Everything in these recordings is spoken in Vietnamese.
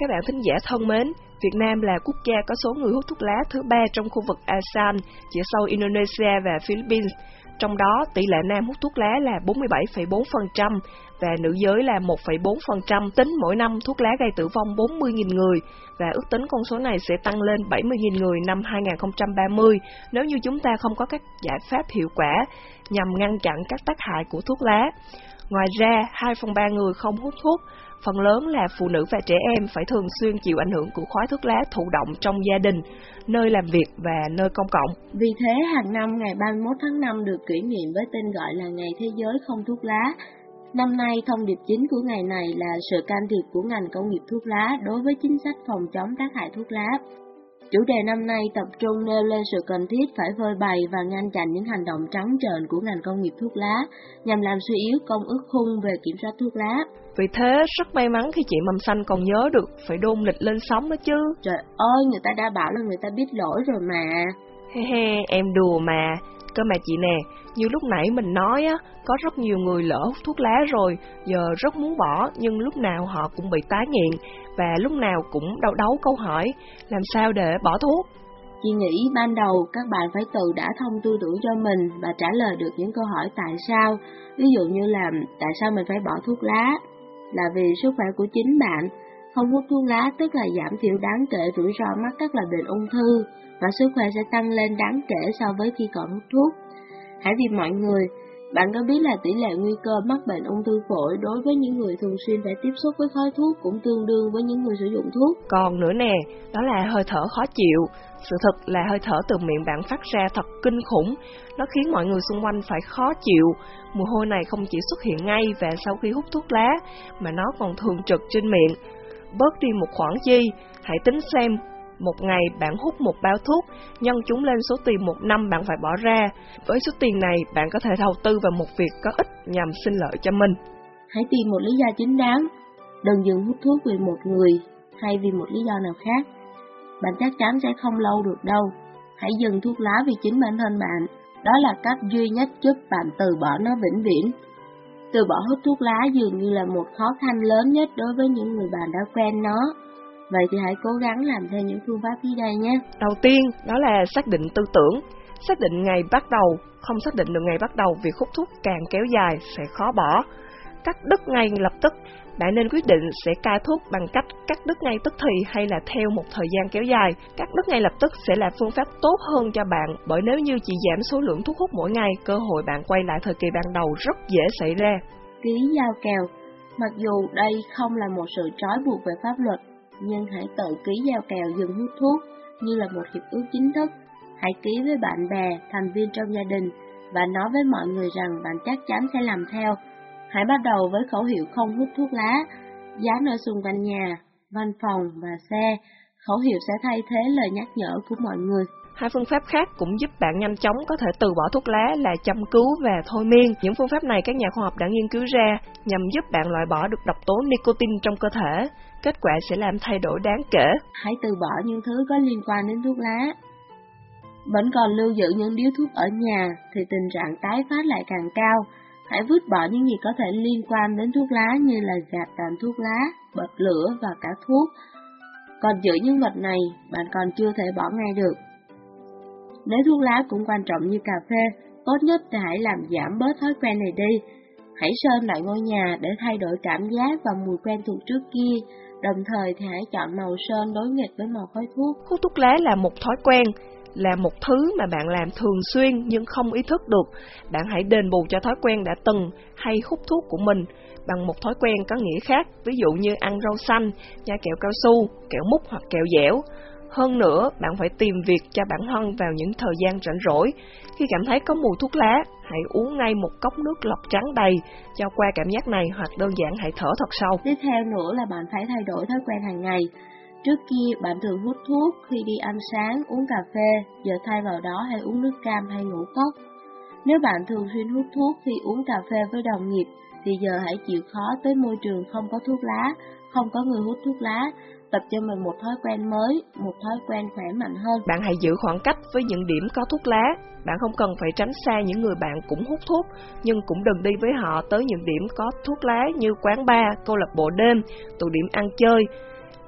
Các bạn thính giả thân mến, Việt Nam là quốc gia có số người hút thuốc lá thứ 3 trong khu vực ASEAN, chỉ sau Indonesia và Philippines. Trong đó, tỷ lệ nam hút thuốc lá là 47,4% và nữ giới là 1,4%. Tính mỗi năm, thuốc lá gây tử vong 40.000 người và ước tính con số này sẽ tăng lên 70.000 người năm 2030 nếu như chúng ta không có các giải pháp hiệu quả nhằm ngăn chặn các tác hại của thuốc lá. Ngoài ra, 2/3 người không hút thuốc, phần lớn là phụ nữ và trẻ em phải thường xuyên chịu ảnh hưởng của khói thuốc lá thụ động trong gia đình, nơi làm việc và nơi công cộng. Vì thế, hàng năm ngày 31 tháng 5 được kỷ niệm với tên gọi là Ngày Thế giới không thuốc lá. Năm nay, thông điệp chính của ngày này là sự can thiệp của ngành công nghiệp thuốc lá đối với chính sách phòng chống tác hại thuốc lá. Chủ đề năm nay tập trung nêu lên sự cần thiết phải phơi bày và ngăn chặn những hành động trắng trợn của ngành công nghiệp thuốc lá nhằm làm suy yếu công ước khung về kiểm soát thuốc lá. Vì thế, rất may mắn khi chị Mầm Xanh còn nhớ được phải đôn lịch lên sóng đó chứ. Trời ơi, người ta đã bảo là người ta biết lỗi rồi mà. He he, em đùa mà. Cơ mà chị nè, như lúc nãy mình nói á, có rất nhiều người lỡ hút thuốc lá rồi, giờ rất muốn bỏ nhưng lúc nào họ cũng bị tái nghiện và lúc nào cũng đau đáu câu hỏi làm sao để bỏ thuốc. Chị nghĩ ban đầu các bạn phải tự đã thông tư tưởng cho mình và trả lời được những câu hỏi tại sao. Ví dụ như là tại sao mình phải bỏ thuốc lá? Là vì sức khỏe của chính bạn. Không hút thuốc lá tức là giảm thiểu đáng kể rủi ro mắc các loại bệnh ung thư và sức khỏe sẽ tăng lên đáng kể so với khi còn hút thuốc. Hãy vì mọi người, bạn có biết là tỷ lệ nguy cơ mắc bệnh ung thư phổi đối với những người thường xuyên phải tiếp xúc với khói thuốc cũng tương đương với những người sử dụng thuốc. Còn nữa nè, đó là hơi thở khó chịu. Sự thật là hơi thở từ miệng bạn phát ra thật kinh khủng. Nó khiến mọi người xung quanh phải khó chịu. Mùi hôi này không chỉ xuất hiện ngay và sau khi hút thuốc lá, mà nó còn thường trực trên miệng. Bớt đi một khoản chi, hãy tính xem. Một ngày bạn hút một bao thuốc, nhân chúng lên số tiền một năm bạn phải bỏ ra. Với số tiền này, bạn có thể đầu tư vào một việc có ích nhằm sinh lợi cho mình. Hãy tìm một lý do chính đáng. Đừng dừng hút thuốc vì một người hay vì một lý do nào khác. Bạn chắc chắn sẽ không lâu được đâu. Hãy dừng thuốc lá vì chính bản thân bạn. Đó là cách duy nhất giúp bạn từ bỏ nó vĩnh viễn. Từ bỏ hút thuốc lá dường như là một khó khăn lớn nhất đối với những người bạn đã quen nó. Vậy thì hãy cố gắng làm theo những phương pháp dưới đây nhé. Đầu tiên, đó là xác định tư tưởng. Xác định ngày bắt đầu. Không xác định được ngày bắt đầu, việc hút thuốc càng kéo dài sẽ khó bỏ. Cắt đứt ngay lập tức. Bạn nên quyết định sẽ cai thuốc bằng cách cắt đứt ngay tức thì hay là theo một thời gian kéo dài. Cắt đứt ngay lập tức sẽ là phương pháp tốt hơn cho bạn, bởi nếu như chỉ giảm số lượng thuốc hút mỗi ngày, cơ hội bạn quay lại thời kỳ ban đầu rất dễ xảy ra. Ký giao kèo. Mặc dù đây không là một sự trói buộc về pháp luật, nhưng hãy tự ký giao kèo dừng hút thuốc như là một hiệp ước chính thức. Hãy ký với bạn bè, thành viên trong gia đình và nói với mọi người rằng bạn chắc chắn sẽ làm theo. Hãy bắt đầu với khẩu hiệu không hút thuốc lá, dán ở xung quanh nhà, văn phòng và xe. Khẩu hiệu sẽ thay thế lời nhắc nhở của mọi người. Hai phương pháp khác cũng giúp bạn nhanh chóng có thể từ bỏ thuốc lá là châm cứu và thôi miên. Những phương pháp này các nhà khoa học đã nghiên cứu ra nhằm giúp bạn loại bỏ được độc tố nicotine trong cơ thể. Kết quả sẽ làm thay đổi đáng kể. Hãy từ bỏ những thứ có liên quan đến thuốc lá. Vẫn còn lưu giữ những điếu thuốc ở nhà thì tình trạng tái phát lại càng cao. Hãy vứt bỏ những gì có thể liên quan đến thuốc lá như là gạt tàn thuốc lá, bật lửa và cả thuốc. Còn giữ những vật này, bạn còn chưa thể bỏ ngay được. Nếu thuốc lá cũng quan trọng như cà phê, tốt nhất là hãy làm giảm bớt thói quen này đi. Hãy sơn lại ngôi nhà để thay đổi cảm giác và mùi quen thuộc trước kia. Đồng thời thì hãy chọn màu sơn đối nghịch với màu khói thuốc. Hút thuốc lá là một thói quen, là một thứ mà bạn làm thường xuyên nhưng không ý thức được. Bạn hãy đền bù cho thói quen đã từng hay hút thuốc của mình bằng một thói quen có nghĩa khác, ví dụ như ăn rau xanh, nhai kẹo cao su, kẹo mút hoặc kẹo dẻo. Hơn nữa, bạn phải tìm việc cho bản thân vào những thời gian rảnh rỗi. Khi cảm thấy có mùi thuốc lá, hãy uống ngay một cốc nước lọc trắng đầy cho qua cảm giác này, hoặc đơn giản hãy thở thật sâu. Tiếp theo nữa là bạn phải thay đổi thói quen hàng ngày. Trước kia bạn thường hút thuốc khi đi ăn sáng, uống cà phê, giờ thay vào đó hãy uống nước cam hay ngũ cốc. Nếu bạn thường xuyên hút thuốc khi uống cà phê với đồng nghiệp, thì giờ hãy chịu khó tới môi trường không có thuốc lá, không có người hút thuốc lá. Tập cho mình một thói quen mới, một thói quen khỏe mạnh hơn. Bạn hãy giữ khoảng cách với những điểm có thuốc lá. Bạn không cần phải tránh xa những người bạn cũng hút thuốc, nhưng cũng đừng đi với họ tới những điểm có thuốc lá như quán bar, câu lạc bộ đêm, tụ điểm ăn chơi.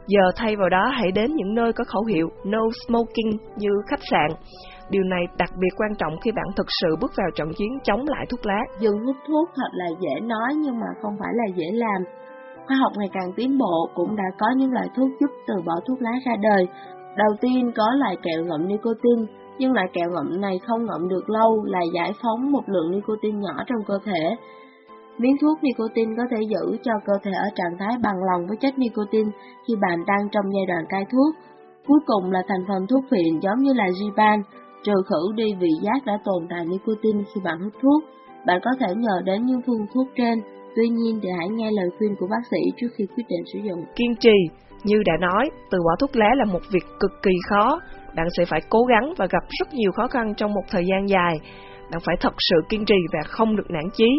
Giờ thay vào đó hãy đến những nơi có khẩu hiệu No Smoking như khách sạn. Điều này đặc biệt quan trọng khi bạn thực sự bước vào trận chiến chống lại thuốc lá. Dừng hút thuốc thật là dễ nói nhưng mà không phải là dễ làm. Khoa học ngày càng tiến bộ, cũng đã có những loại thuốc giúp từ bỏ thuốc lá ra đời. Đầu tiên có loại kẹo ngậm nicotine, nhưng loại kẹo ngậm này không ngậm được lâu, là giải phóng một lượng nicotine nhỏ trong cơ thể. Miếng thuốc nicotine có thể giữ cho cơ thể ở trạng thái bằng lòng với chất nicotine khi bạn đang trong giai đoạn cai thuốc. Cuối cùng là thành phần thuốc phiện giống như là Zyban, trừ khử đi vị giác đã tồn tại nicotine khi bạn hút thuốc. Bạn có thể nhờ đến những phương thuốc trên, tuy nhiên thì hãy nghe lời khuyên của bác sĩ trước khi quyết định sử dụng. Kiên trì, như đã nói, từ bỏ thuốc lá là một việc cực kỳ khó. Bạn sẽ phải cố gắng và gặp rất nhiều khó khăn trong một thời gian dài. Bạn phải thật sự kiên trì và không được nản chí.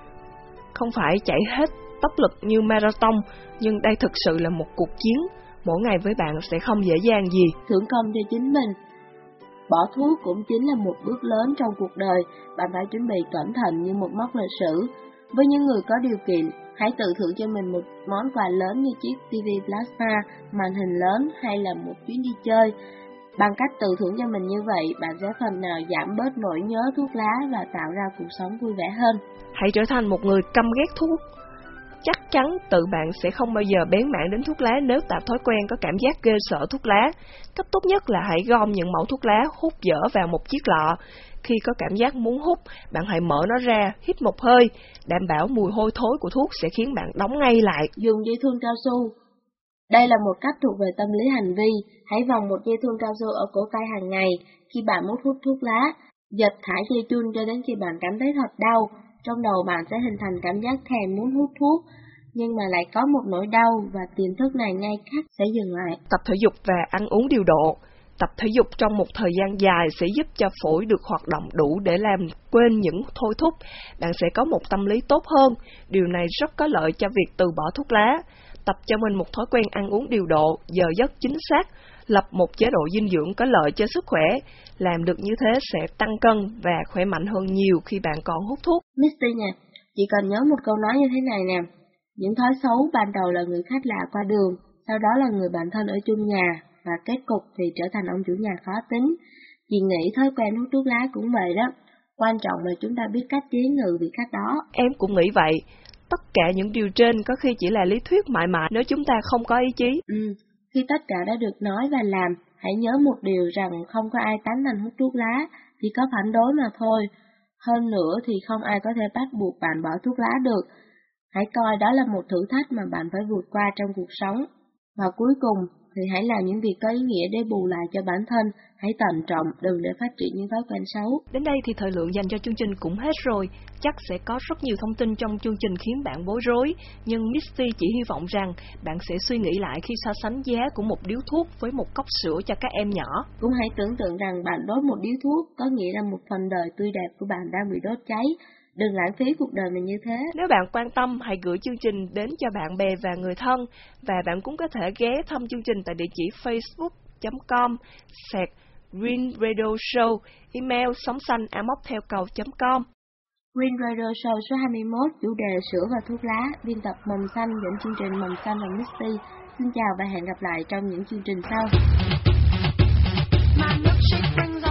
Không phải chạy hết tốc lực như marathon, nhưng đây thực sự là một cuộc chiến. Mỗi ngày với bạn sẽ không dễ dàng gì. Thưởng công cho chính mình. Bỏ thuốc cũng chính là một bước lớn trong cuộc đời. Bạn phải chuẩn bị cẩn thận như một mốc lịch sử. Với những người có điều kiện, hãy tự thưởng cho mình một món quà lớn như chiếc TV Plasma, màn hình lớn hay là một chuyến đi chơi. Bằng cách tự thưởng cho mình như vậy, bạn sẽ phần nào giảm bớt nỗi nhớ thuốc lá và tạo ra cuộc sống vui vẻ hơn. Hãy trở thành một người căm ghét thuốc. Chắc chắn tự bạn sẽ không bao giờ bén mảng đến thuốc lá nếu tạo thói quen có cảm giác ghê sợ thuốc lá. Cách tốt nhất là hãy gom những mẩu thuốc lá hút dở vào một chiếc lọ. Khi có cảm giác muốn hút, bạn hãy mở nó ra, hít một hơi, đảm bảo mùi hôi thối của thuốc sẽ khiến bạn đóng ngay lại. Dùng dây thun cao su. Đây là một cách thuộc về tâm lý hành vi. Hãy vòng một dây thun cao su ở cổ tay hàng ngày. Khi bạn muốn hút thuốc lá, giật thả dây thun cho đến khi bạn cảm thấy thật đau. Trong đầu bạn sẽ hình thành cảm giác thèm muốn hút thuốc, nhưng mà lại có một nỗi đau và tiềm thức này ngay khắc sẽ dừng lại. Tập thể dục và ăn uống điều độ. Tập thể dục trong một thời gian dài sẽ giúp cho phổi được hoạt động đủ để làm quên những thôi thúc. Bạn sẽ có một tâm lý tốt hơn. Điều này rất có lợi cho việc từ bỏ thuốc lá. Tập cho mình một thói quen ăn uống điều độ, giờ giấc chính xác, lập một chế độ dinh dưỡng có lợi cho sức khỏe. Làm được như thế sẽ tăng cân và khỏe mạnh hơn nhiều khi bạn còn hút thuốc. Misty nè, chị còn nhớ một câu nói như thế này nè. Những thói xấu ban đầu là người khách lạ qua đường, sau đó là người bạn thân ở chung nhà, và kết cục thì trở thành ông chủ nhà khó tính. Chị nghĩ thói quen hút thuốc lá cũng vậy đó. Quan trọng là chúng ta biết cách chế ngự vị khách đó. Em cũng nghĩ vậy. Tất cả những điều trên có khi chỉ là lý thuyết mãi mãi nếu chúng ta không có ý chí. Khi tất cả đã được nói và làm, hãy nhớ một điều rằng không có ai tán thành hút thuốc lá, chỉ có phản đối mà thôi. Hơn nữa thì không ai có thể bắt buộc bạn bỏ thuốc lá được. Hãy coi đó là một thử thách mà bạn phải vượt qua trong cuộc sống. Và cuối cùng thì hãy làm những việc có ý nghĩa để bù lại cho bản thân. Hãy thận trọng, đừng để phát triển những thói quen xấu. Đến đây thì thời lượng dành cho chương trình cũng hết rồi. Chắc sẽ có rất nhiều thông tin trong chương trình khiến bạn bối rối, nhưng Misty chỉ hy vọng rằng bạn sẽ suy nghĩ lại khi so sánh giá của một điếu thuốc với một cốc sữa cho các em nhỏ. Cũng hãy tưởng tượng rằng bạn đốt một điếu thuốc có nghĩa là một phần đời tươi đẹp của bạn đang bị đốt cháy. Đừng lãng phí cuộc đời mình như thế. Nếu bạn quan tâm, hãy gửi chương trình đến cho bạn bè và người thân. Và bạn cũng có thể ghé thăm chương trình tại địa chỉ facebook.com/Green Radio Show, email songxanh@theo.com. Green Radio Show số 21, chủ đề sữa và thuốc lá, biên tập Mầm Xanh, dẫn chương trình Mầm Xanh và Misty. Xin chào và hẹn gặp lại trong những chương trình sau.